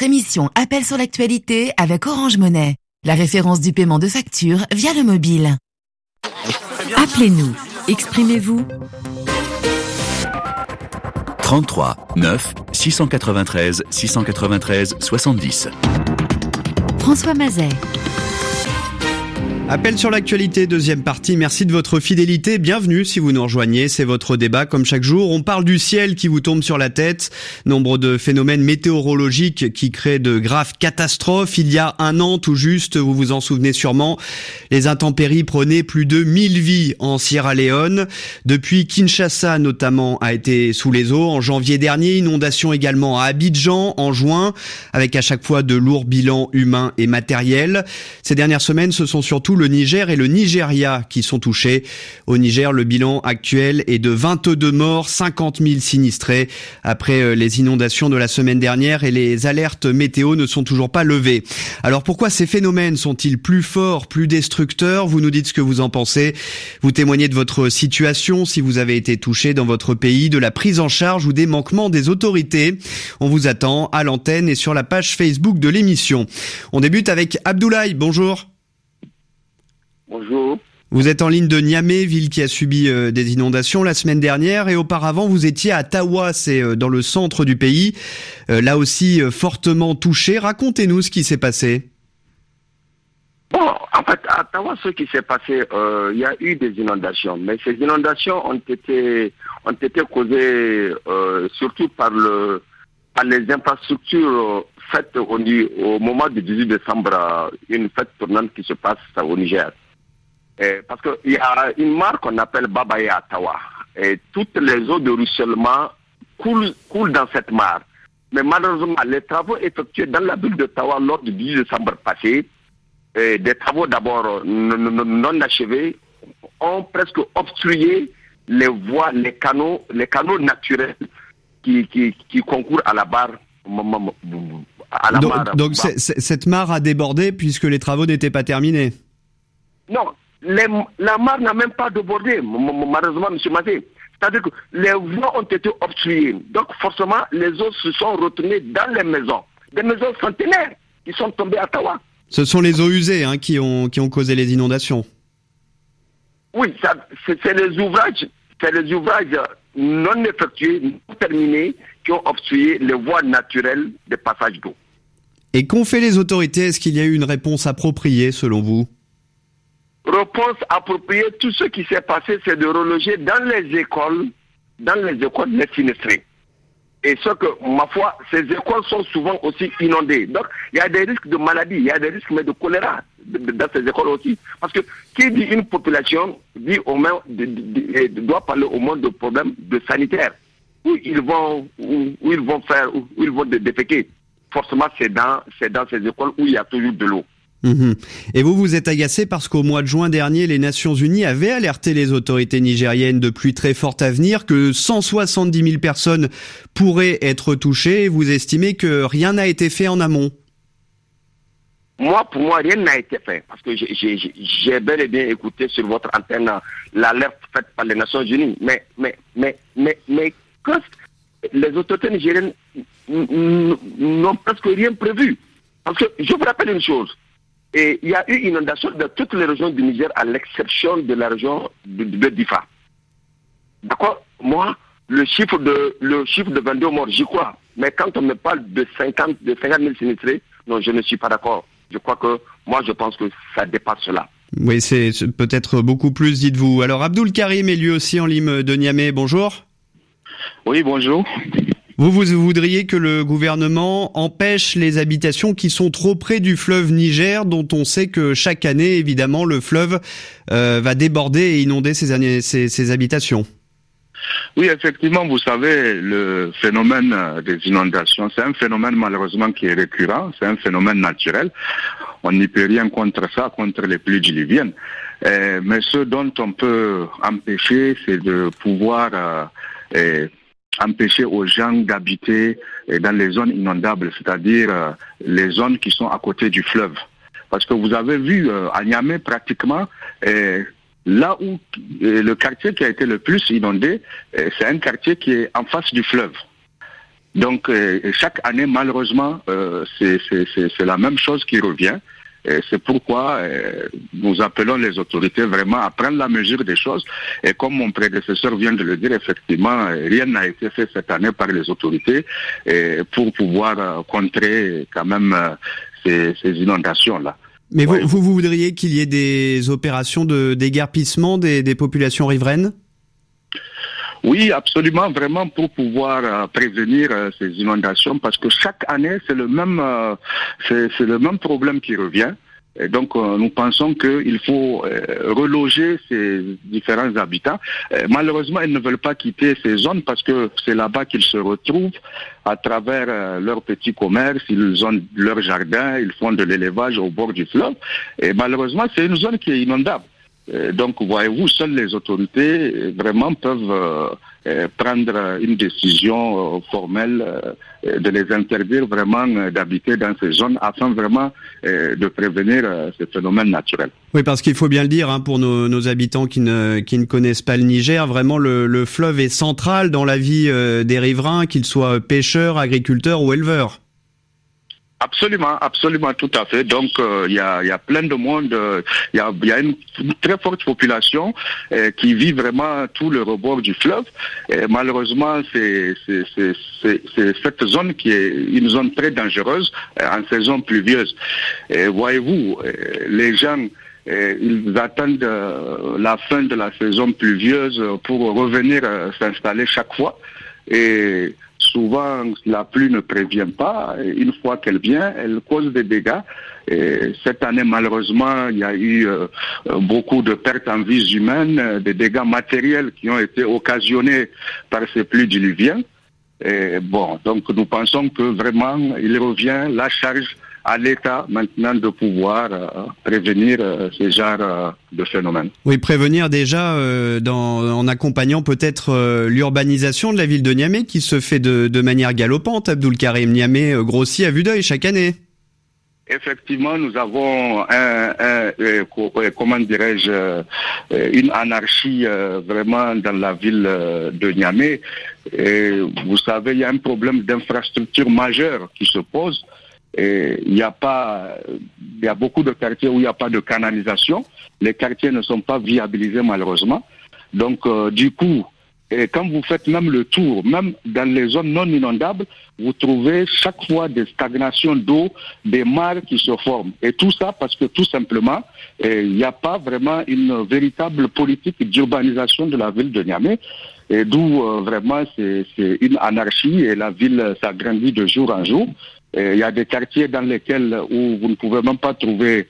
émission Appel sur l'actualité avec Orange Monnaie, la référence du paiement de factures via le mobile. Appelez-nous, exprimez-vous. 33 9 693 693 70. François Mazet. Appel sur l'actualité, deuxième partie. Merci de votre fidélité. Bienvenue si vous nous rejoignez. C'est votre débat comme chaque jour. On parle du ciel qui vous tombe sur la tête. Nombre de phénomènes météorologiques qui créent de graves catastrophes. Il y a un an tout juste, vous vous en souvenez sûrement, les intempéries prenaient plus de 1000 vies en Sierra Leone. Depuis, Kinshasa notamment a été sous les eaux. En janvier dernier, inondation également à Abidjan en juin, avec à chaque fois de lourds bilans humains et matériels. Ces dernières semaines, ce sont surtout le Niger et le Nigeria qui sont touchés. Au Niger, le bilan actuel est de 22 morts, 50 000 sinistrés après les inondations de la semaine dernière et les alertes météo ne sont toujours pas levées. Alors pourquoi ces phénomènes sont-ils plus forts, plus destructeurs ? Vous nous dites ce que vous en pensez. Vous témoignez de votre situation, si vous avez été touché dans votre pays, de la prise en charge ou des manquements des autorités. On vous attend à l'antenne et sur la page Facebook de l'émission. On débute avec Abdoulaye. Bonjour. Bonjour. Vous êtes en ligne de Niamey, ville qui a subi des inondations la semaine dernière et auparavant vous étiez à Tawa, c'est dans le centre du pays, là aussi fortement touché. Racontez-nous ce qui s'est passé. Bon, en fait, à Tawa, ce qui s'est passé, il y a eu des inondations, mais ces inondations ont été causées surtout par les infrastructures faites au moment du 18 décembre, une fête tournante qui se passe au Niger. Parce qu'il y a une mare qu'on appelle Babaye à Tawa. Et toutes les eaux de ruissellement coulent dans cette mare. Mais malheureusement, les travaux effectués dans la ville de Tawa lors du 18 décembre passé, des travaux d'abord non achevés, ont presque obstrué les voies, les canaux naturels qui concourent à la barre. Donc cette mare a débordé puisque les travaux n'étaient pas terminés. Non. La mare n'a même pas débordé, malheureusement, M. Mazé. C'est-à-dire que les voies ont été obstruées. Donc, forcément, les eaux se sont retournées dans les maisons. Des maisons centenaires qui sont tombées à Tawa. Ce sont les eaux usées qui ont causé les inondations. Oui, c'est les ouvrages non effectués, non terminés, qui ont obstrué les voies naturelles de passage d'eau. Et qu'ont fait les autorités ? Est-ce qu'il y a eu une réponse appropriée, selon vous ? Réponse appropriée, tout ce qui s'est passé, c'est de reloger dans les écoles les sinistrés. Et ce que, ma foi, ces écoles sont souvent aussi inondées. Donc, il y a des risques de maladies, il y a des risques de choléra dans ces écoles aussi. Parce que qui dit une population dit au moins, doit parler au moins de problèmes de sanitaires. Où ils vont déféquer. Forcément, c'est dans ces écoles où il y a toujours de l'eau. Et vous êtes agacé parce qu'au mois de juin dernier, les Nations Unies avaient alerté les autorités nigériennes de pluies très fortes à venir, que 170 000 personnes pourraient être touchées. Et vous estimez que rien n'a été fait en amont ? Pour moi, rien n'a été fait. Parce que j'ai bel et bien écouté sur votre antenne l'alerte faite par les Nations Unies. Mais que les autorités nigériennes n'ont presque rien prévu. Parce que je vous rappelle une chose. Et il y a eu inondation dans toutes les régions du Niger, à l'exception de la région de Difa. D'accord ? Moi, le chiffre de 22 morts, j'y crois. Mais quand on me parle de 50 000 sinistrés, non, je ne suis pas d'accord. Je pense que ça dépasse cela. Oui, c'est peut-être beaucoup plus, dites-vous. Alors, Abdoul Karim est lui aussi en ligne de Niamey. Bonjour. Oui, bonjour. Vous voudriez que le gouvernement empêche les habitations qui sont trop près du fleuve Niger, dont on sait que chaque année, évidemment, le fleuve va déborder et inonder ces habitations. Oui, effectivement, vous savez, le phénomène des inondations, c'est un phénomène malheureusement qui est récurrent, c'est un phénomène naturel. On n'y peut rien contre ça, contre les pluies diluviennes. Mais ce dont on peut empêcher, c'est de pouvoir empêcher aux gens d'habiter dans les zones inondables, c'est-à-dire les zones qui sont à côté du fleuve. Parce que vous avez vu à Niamey pratiquement, là où le quartier qui a été le plus inondé, c'est un quartier qui est en face du fleuve. Donc chaque année, malheureusement, c'est la même chose qui revient. Et c'est pourquoi nous appelons les autorités vraiment à prendre la mesure des choses. Et comme mon prédécesseur vient de le dire, effectivement, rien n'a été fait cette année par les autorités pour pouvoir contrer quand même ces inondations-là. Mais vous voudriez qu'il y ait des opérations de déguerpissement des populations riveraines ? Oui, absolument, vraiment pour pouvoir prévenir ces inondations, parce que chaque année c'est le même problème qui revient. Et donc nous pensons qu'il faut reloger ces différents habitants. Malheureusement, ils ne veulent pas quitter ces zones parce que c'est là-bas qu'ils se retrouvent à travers leurs petits commerces, ils ont leur jardin, ils font de l'élevage au bord du fleuve. Et malheureusement, c'est une zone qui est inondable. Donc, voyez-vous, seules les autorités vraiment peuvent prendre une décision formelle de les interdire vraiment d'habiter dans ces zones afin vraiment de prévenir ces phénomènes naturels. Oui, parce qu'il faut bien le dire, hein, pour nos habitants qui ne connaissent pas le Niger, vraiment le fleuve est central dans la vie des riverains, qu'ils soient pêcheurs, agriculteurs ou éleveurs. Absolument, absolument, tout à fait. Donc, il y a plein de monde, il y a une très forte population qui vit vraiment tout le rebord du fleuve. Et malheureusement, c'est cette zone qui est une zone très dangereuse en saison pluvieuse. Et voyez-vous, les gens, ils attendent la fin de la saison pluvieuse pour revenir s'installer chaque fois. Et souvent, la pluie ne prévient pas. Et une fois qu'elle vient, elle cause des dégâts. Et cette année, malheureusement, il y a eu beaucoup de pertes en vies humaines, des dégâts matériels qui ont été occasionnés par ces pluies diluviennes. Et bon, donc nous pensons que vraiment, il revient la charge à l'État maintenant de pouvoir prévenir ces genres de phénomènes. Oui, prévenir déjà en accompagnant peut-être l'urbanisation de la ville de Niamey qui se fait de manière galopante. Abdoul Karim, Niamey grossit à vue d'œil chaque année. Effectivement, nous avons comment dirais-je, une anarchie vraiment dans la ville de Niamey. Et vous savez, il y a un problème d'infrastructure majeure qui se pose. Et il y a beaucoup de quartiers où il n'y a pas de canalisation. Les quartiers ne sont pas viabilisés malheureusement. Donc du coup, et quand vous faites même le tour, même dans les zones non inondables, vous trouvez chaque fois des stagnations d'eau, des mares qui se forment. Et tout ça parce que tout simplement, il n'y a pas vraiment une véritable politique d'urbanisation de la ville de Niamey. Et d'où vraiment c'est une anarchie et la ville s'agrandit de jour en jour. Il y a des quartiers dans lesquels où vous ne pouvez même pas trouver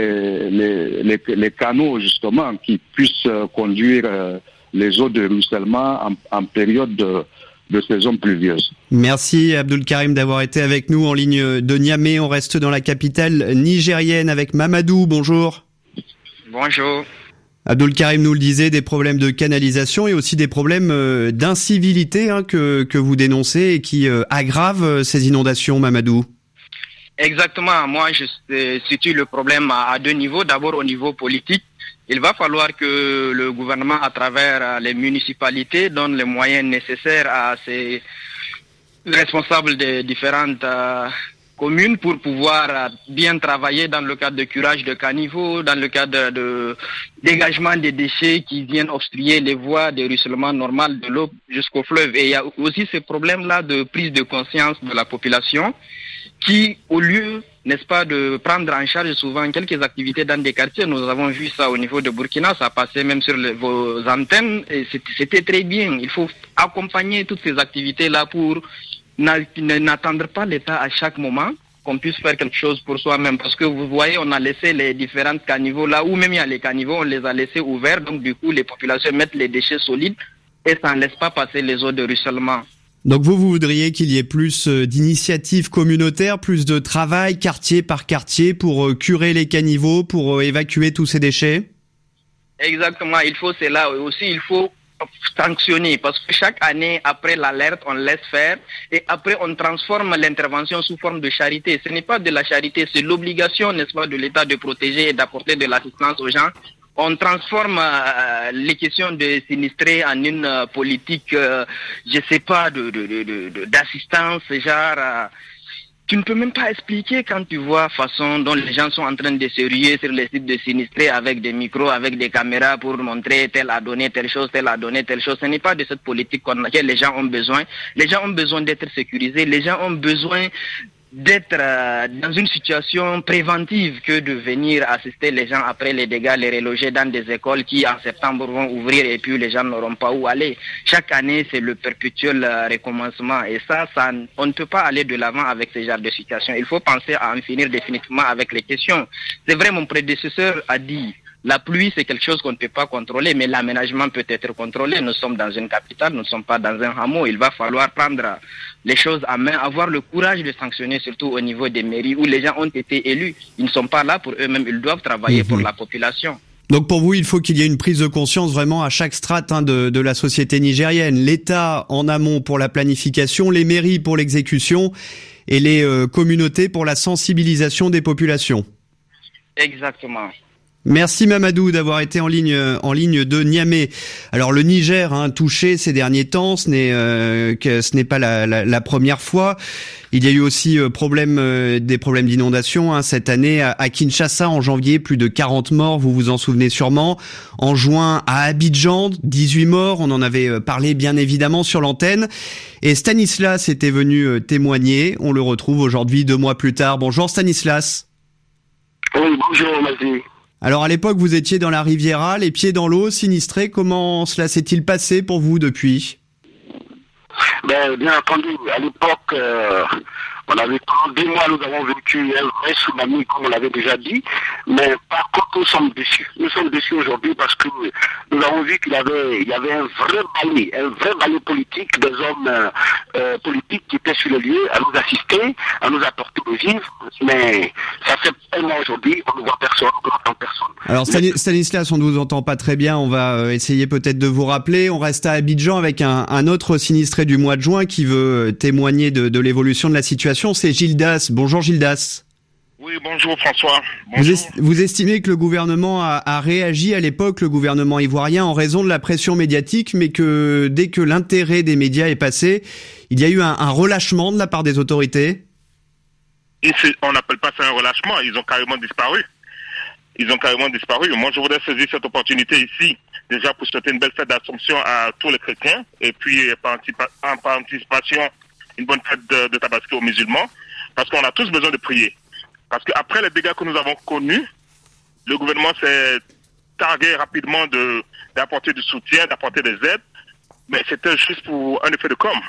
les canaux justement qui puissent conduire les eaux de ruissellement en période de saison pluvieuse. Merci Abdoul Karim d'avoir été avec nous en ligne de Niamey. On reste dans la capitale nigérienne avec Mamadou. Bonjour. Bonjour. Abdoul Karim nous le disait, des problèmes de canalisation et aussi des problèmes d'incivilité que vous dénoncez et qui aggravent ces inondations, Mamadou. Exactement. Moi, je situe le problème à deux niveaux. D'abord, au niveau politique, il va falloir que le gouvernement, à travers les municipalités, donne les moyens nécessaires à ses responsables des différentes communes pour pouvoir bien travailler dans le cadre de curage de caniveaux, dans le cadre de dégagement des déchets qui viennent obstruer les voies de ruissellement normal de l'eau jusqu'au fleuve. Et il y a aussi ces problèmes-là de prise de conscience de la population qui, au lieu, n'est-ce pas, de prendre en charge souvent quelques activités dans des quartiers, nous avons vu ça au niveau de Burkina, ça passait même sur vos antennes, et c'était très bien. Il faut accompagner toutes ces activités-là pour n'attendre pas l'État à chaque moment, qu'on puisse faire quelque chose pour soi-même. Parce que vous voyez, on a laissé les différents caniveaux là, où même il y a les caniveaux, on les a laissés ouverts, donc du coup les populations mettent les déchets solides et ça ne laisse pas passer les eaux de ruissellement. Donc vous voudriez qu'il y ait plus d'initiatives communautaires, plus de travail quartier par quartier pour curer les caniveaux, pour évacuer tous ces déchets? Exactement, il faut cela aussi, il faut sanctionner parce que chaque année après l'alerte on laisse faire et après on transforme l'intervention sous forme de charité. Ce n'est pas de la charité, c'est l'obligation, n'est-ce pas, de l'État de protéger et d'apporter de l'assistance aux gens on transforme les questions de sinistrés en une politique, je sais pas, d'assistance, genre. Tu ne peux même pas expliquer quand tu vois la façon dont les gens sont en train de se ruer sur les sites de sinistrés avec des micros, avec des caméras pour montrer tel a donné telle chose, tel a donné telle chose. Ce n'est pas de cette politique que les gens ont besoin. Les gens ont besoin d'être sécurisés. Les gens ont besoin d'être dans une situation préventive que de venir assister les gens après les dégâts, les reloger dans des écoles qui en septembre vont ouvrir et puis les gens n'auront pas où aller. Chaque année, c'est le perpétuel recommencement et ça, on ne peut pas aller de l'avant avec ce genre de situation. Il faut penser à en finir définitivement avec les questions. C'est vrai, mon prédécesseur a dit, la pluie, c'est quelque chose qu'on ne peut pas contrôler, mais l'aménagement peut être contrôlé. Nous sommes dans une capitale, nous ne sommes pas dans un hameau. Il va falloir prendre les choses à main, avoir le courage de sanctionner, surtout au niveau des mairies où les gens ont été élus. Ils ne sont pas là pour eux-mêmes, ils doivent travailler pour la population. Donc pour vous, il faut qu'il y ait une prise de conscience vraiment à chaque strate de la société nigérienne. L'État en amont pour la planification, les mairies pour l'exécution et les communautés pour la sensibilisation des populations. Exactement. Merci Mamadou d'avoir été en ligne de Niamey. Alors le Niger touché ces derniers temps, ce n'est pas la première fois. Il y a eu aussi des problèmes d'inondation cette année à Kinshasa en janvier, plus de 40 morts, vous vous en souvenez sûrement. En juin à Abidjan, 18 morts, on en avait parlé bien évidemment sur l'antenne. Et Stanislas était venu témoigner, on le retrouve aujourd'hui 2 mois plus tard. Bonjour Stanislas. Oui, bonjour Mathieu. Alors à l'époque, vous étiez dans la Riviera, les pieds dans l'eau, sinistrés. Comment cela s'est-il passé pour vous depuis ? Bien entendu, à l'époque, on avait pendant 2 mois, nous avons vécu un vrai tsunami, comme on l'avait déjà dit. Mais par contre, nous sommes déçus. Nous sommes déçus aujourd'hui parce que nous avons vu qu'il y avait un vrai balai politique, des hommes politiques qui étaient sur le lieu, à nous assister, à nous apporter des vivres. Mais ça fait un mois aujourd'hui, on ne voit personne, on n'entend personne. Alors Stanislas, on ne vous entend pas très bien, on va essayer peut-être de vous rappeler. On reste à Abidjan avec un autre sinistré du mois de juin qui veut témoigner de l'évolution de la situation. C'est Gildas. Bonjour Gildas. Oui, bonjour François. Bonjour. Vous estimez que le gouvernement a réagi à l'époque, le gouvernement ivoirien, en raison de la pression médiatique, mais que dès que l'intérêt des médias est passé, il y a eu un relâchement de la part des autorités ? On n'appelle pas ça un relâchement, ils ont carrément disparu. Moi, je voudrais saisir cette opportunité ici, déjà pour souhaiter une belle fête d'Assomption à tous les chrétiens, et puis par anticipation, une bonne fête de Tabaski aux musulmans, parce qu'on a tous besoin de prier. Parce qu'après les dégâts que nous avons connus, le gouvernement s'est targué rapidement d'apporter du soutien, d'apporter des aides, mais c'était juste pour un effet de com'.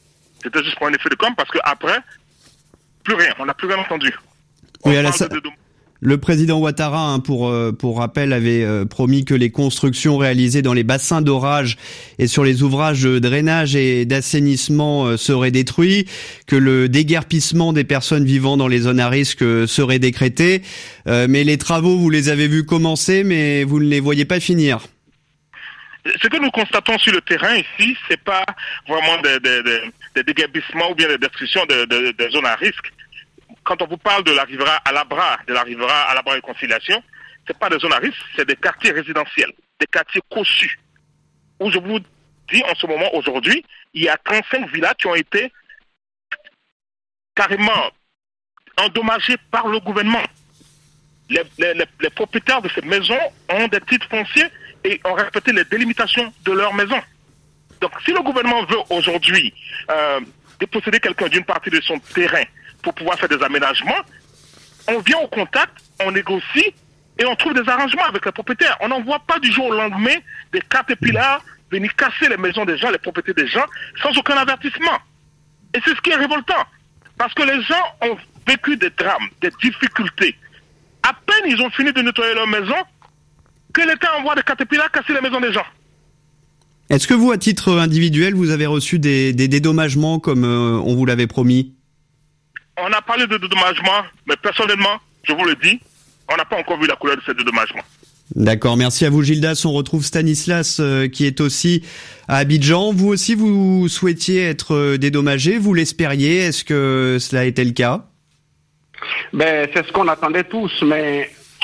Parce qu'après, plus rien, on n'a plus rien entendu. Oui, le président Ouattara, pour rappel, avait promis que les constructions réalisées dans les bassins d'orage et sur les ouvrages de drainage et d'assainissement seraient détruits, que le déguerpissement des personnes vivant dans les zones à risque serait décrété. Mais les travaux, vous les avez vus commencer, mais vous ne les voyez pas finir. Ce que nous constatons sur le terrain ici, c'est pas vraiment des déguerpissements ou bien des destructions de zones à risque. Quand on vous parle de la Riviera à Labra et Conciliation, c'est pas des zones à risque, c'est des quartiers résidentiels, des quartiers cossus. Où je vous dis en ce moment, aujourd'hui, il y a 35 villas qui ont été carrément endommagées par le gouvernement. Les propriétaires de ces maisons ont des titres fonciers et ont respecté les délimitations de leurs maisons. Donc si le gouvernement veut aujourd'hui déposséder quelqu'un d'une partie de son terrain pour pouvoir faire des aménagements, on vient au contact, on négocie et on trouve des arrangements avec les propriétaires. On n'envoie pas du jour au lendemain des caterpillars venir casser les maisons des gens, les propriétés des gens, sans aucun avertissement. Et c'est ce qui est révoltant. Parce que les gens ont vécu des drames, des difficultés. À peine ils ont fini de nettoyer leur maison, que l'État envoie des caterpillars casser les maisons des gens. Est-ce que vous, à titre individuel, vous avez reçu des dédommagements comme on vous l'avait promis ? On a parlé de dédommagement, mais personnellement, je vous le dis, on n'a pas encore vu la couleur de ces dédommagements. D'accord, merci à vous Gildas. On retrouve Stanislas qui est aussi à Abidjan. Vous aussi, vous souhaitiez être dédommagé, vous l'espériez. Est-ce que cela a été le cas ? C'est ce qu'on attendait tous, mais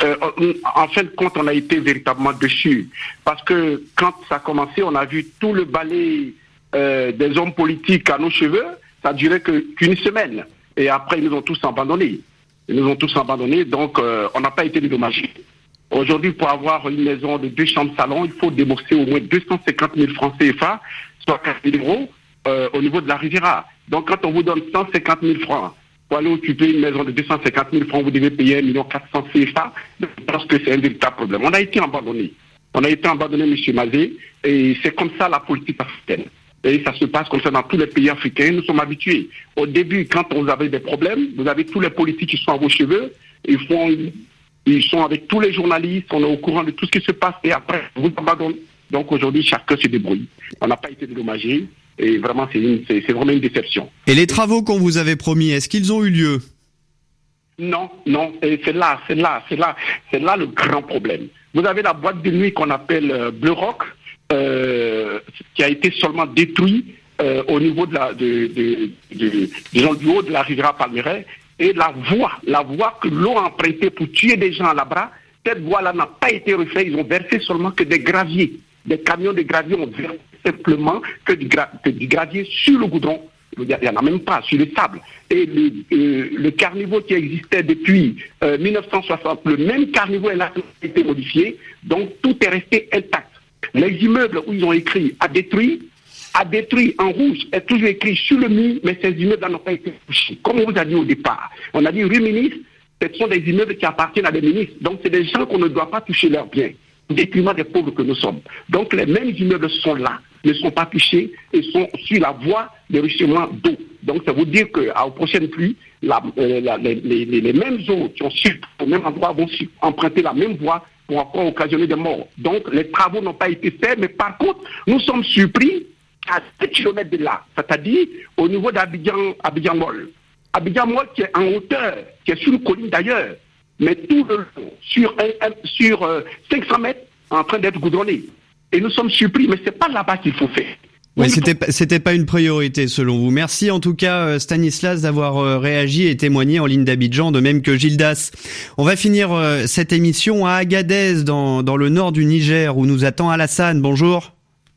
en fin de compte, on a été véritablement déçus. Parce que quand ça a commencé, on a vu tout le balai des hommes politiques à nos cheveux. Ça a duré qu'une semaine. Et après, ils nous ont tous abandonnés. Donc on n'a pas été dédommagés. Aujourd'hui, pour avoir une maison de 2 chambres salon, il faut débourser au moins 250 000 francs CFA, soit 4 000 euros, au niveau de la Riviera. Donc quand on vous donne 150 000 francs, pour aller occuper une maison de 250 000 francs, vous devez payer 1 400 000 CFA. Je pense que c'est un véritable problème. On a été abandonnés. M. Mazé, et c'est comme ça la politique africaine. Et ça se passe comme ça dans tous les pays africains. Nous sommes habitués. Au début, quand vous avez des problèmes, vous avez tous les politiques qui sont à vos cheveux. Ils sont avec tous les journalistes. On est au courant de tout ce qui se passe. Et après, vous abandonnez. Donc aujourd'hui, chacun se débrouille. On n'a pas été dédommagé. Et vraiment, c'est vraiment une déception. Et les travaux qu'on vous avait promis, est-ce qu'ils ont eu lieu? Non. Et c'est là le grand problème. Vous avez la boîte de nuit qu'on appelle Bleu Rock, qui a été seulement détruit au niveau du haut de la Riviera Palmeraie, et la voie que l'eau a empruntée pour tuer des gens à Labra, cette voie-là n'a pas été refaite. Ils ont versé seulement que des graviers. Des camions de gravier ont versé simplement que du gravier sur le goudron. Il n'y en a même pas, sur le sable. Et le carniveau qui existait depuis 1960, le même carniveau a été modifié, donc tout est resté intact. Les immeubles où ils ont écrit a détruit en rouge, est toujours écrit sur le mur, mais ces immeubles n'ont pas été touchés. Comme on vous a dit au départ, on a dit rue ministre, ce sont des immeubles qui appartiennent à des ministres, donc c'est des gens qu'on ne doit pas toucher leurs biens, au détriment des pauvres que nous sommes. Donc les mêmes immeubles sont là, ne sont pas touchés et sont sur la voie de ruissellement d'eau. Donc ça veut dire qu'aux prochaines pluies, les mêmes eaux qui ont su au même endroit vont emprunter la même voie pour encore occasionner des morts. Donc les travaux n'ont pas été faits, mais par contre, nous sommes surpris à 7 km de là, c'est-à-dire au niveau d'Abidjan Mall. Abidjan Mall qui est en hauteur, qui est sur une colline d'ailleurs, mais tout le long, sur 500 mètres, en train d'être goudronné. Et nous sommes surpris, mais c'est pas là-bas qu'il faut faire. Oui, c'était pas une priorité selon vous. Merci en tout cas Stanislas d'avoir réagi et témoigné en ligne d'Abidjan, de même que Gildas. On va finir cette émission à Agadez, dans le nord du Niger, où nous attend Alassane. Bonjour.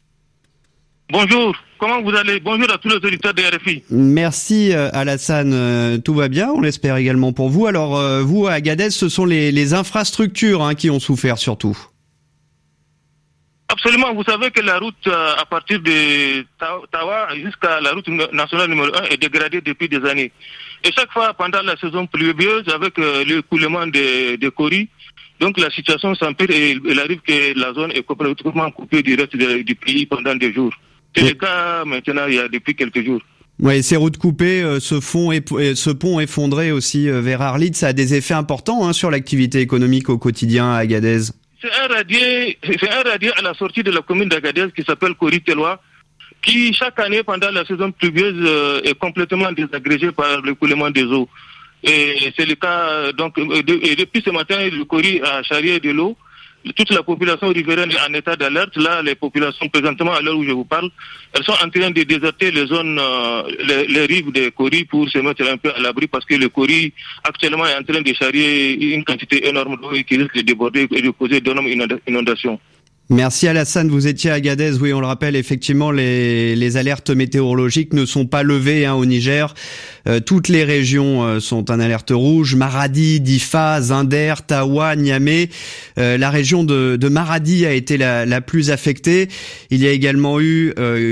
Bonjour, comment vous allez? Bonjour à tous les auditeurs de RFI. Merci Alassane, tout va bien, on l'espère également pour vous. Alors vous à Agadez, ce sont les infrastructures qui ont souffert surtout. Absolument, vous savez que la route à partir de Tawa jusqu'à la route nationale numéro 1 est dégradée depuis des années. Et chaque fois pendant la saison pluvieuse, avec l'écoulement de Kori, donc la situation s'empire et il arrive que la zone est complètement coupée du reste du pays pendant des jours. C'est le cas maintenant depuis quelques jours. Oui, ces routes coupées, ce pont effondré aussi vers Arlit, ça a des effets importants sur l'activité économique au quotidien à Agadez. C'est un radier à la sortie de la commune d'Agadez qui s'appelle Kori-Telwa, qui chaque année pendant la saison pluvieuse est complètement désagrégé par l'écoulement des eaux. Et c'est le cas, donc, et depuis ce matin, le Kori a charrié de l'eau. Toute la population riveraine est en état d'alerte. Là, les populations, présentement, à l'heure où je vous parle, elles sont en train de déserter les zones, les rives de Kori pour se mettre un peu à l'abri parce que le Kori, actuellement, est en train de charrier une quantité énorme d'eau qui risque de déborder et de causer d'énormes inondations. Merci Alassane, vous étiez à Agadez, oui on le rappelle, effectivement les alertes météorologiques ne sont pas levées au Niger. Toutes les régions sont en alerte rouge, Maradi, Difa, Zinder, Tawa, Niamey. La région de Maradi a été la plus affectée. Il y a également eu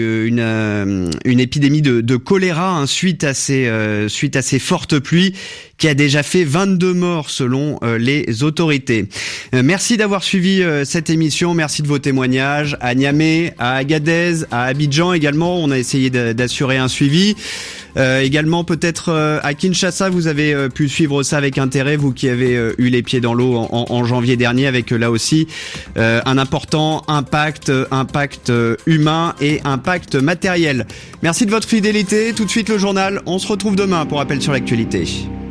une épidémie de choléra suite à ces fortes pluies qui a déjà fait 22 morts selon les autorités. Merci d'avoir suivi cette émission, merci de vos témoignages à Niamey, à Agadez, à Abidjan également. On a essayé d'assurer un suivi. Également peut-être à Kinshasa, vous avez pu suivre ça avec intérêt, vous qui avez eu les pieds dans l'eau en janvier dernier, avec là aussi un important impact humain et impact matériel. Merci de votre fidélité. Tout de suite le journal, on se retrouve demain pour Appel sur l'actualité.